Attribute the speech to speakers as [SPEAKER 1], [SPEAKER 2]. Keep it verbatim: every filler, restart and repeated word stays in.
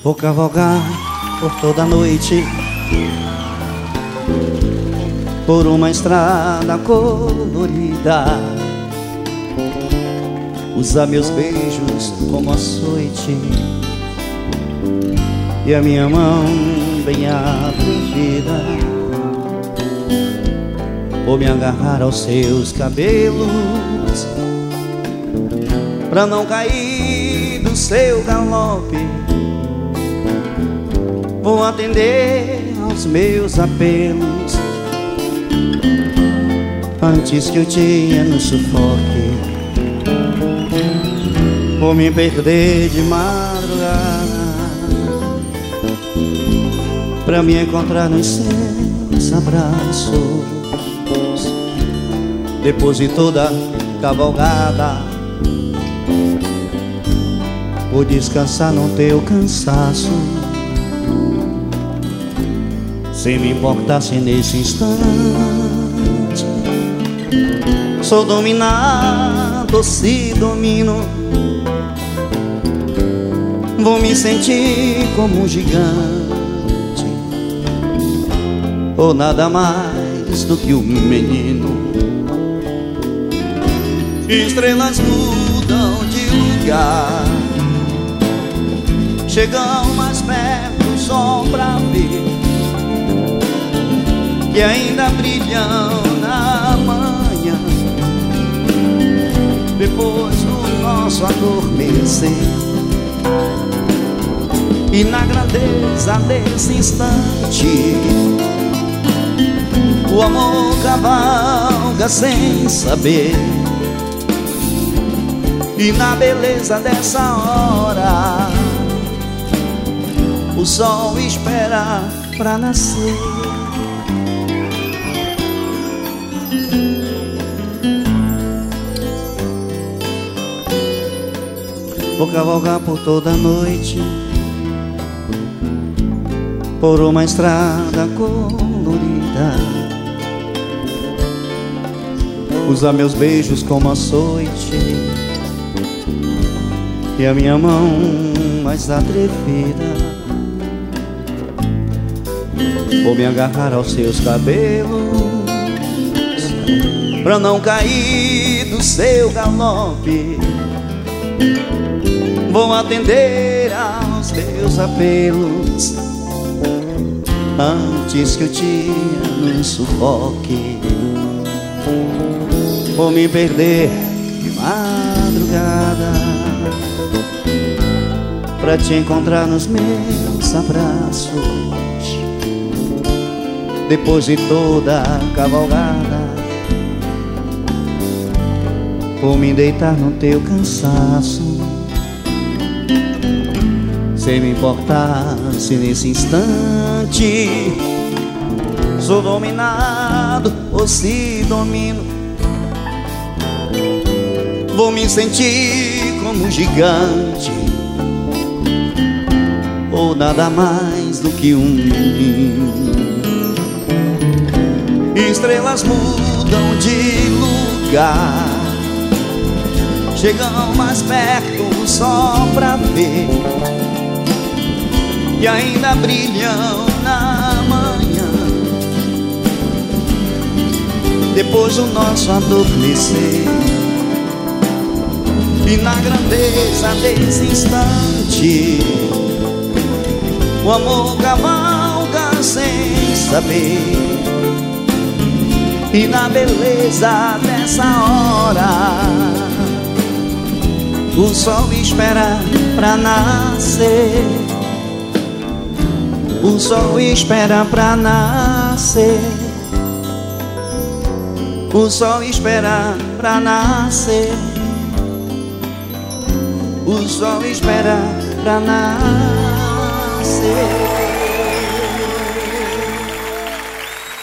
[SPEAKER 1] Vou cavalgar por toda a noite, por uma estrada colorida, usar meus beijos como açoite e a minha mão bem atrevida. Vou me agarrar aos seus cabelos pra não cair do seu galope. Vou atender aos meus apelos antes que o dia nos sufoque. Vou me perder de madrugada pra me encontrar nos seus abraços. Depois de toda cavalgada, vou descansar no teu cansaço, sem me importar se nesse instante sou dominado ou se domino. Vou me sentir como um gigante, ou nada mais do que um menino. Estrelas mudam de lugar, chegam mais perto só pra ver que ainda brilham na manhã, depois do nosso adormecer. E na grandeza desse instante, o amor cavalga sem saber. E na beleza dessa hora, o sol espera pra nascer. Vou cavalgar por toda a noite, por uma estrada colorida, usar meus beijos como açoite e a minha mão mais atrevida. Vou me agarrar aos seus cabelos pra não cair do seu galope. Vou atender aos teus apelos antes que o dia nos sufoque. Vou me perder de madrugada pra te encontrar nos meus abraços. Depois de toda a cavalgada, vou me deitar no teu cansaço, sem me importar se nesse instante sou dominado ou se domino. Vou me sentir como um gigante, ou nada mais do que um menino. Estrelas mudam de lugar, chegam mais perto só pra ver que ainda brilham na manhã, depois do nosso adormecer. E na grandeza desse instante, o amor cavalga sem saber. E na beleza dessa hora, o sol espera pra nascer. O sol espera pra nascer. O sol espera pra nascer. O sol espera pra nascer.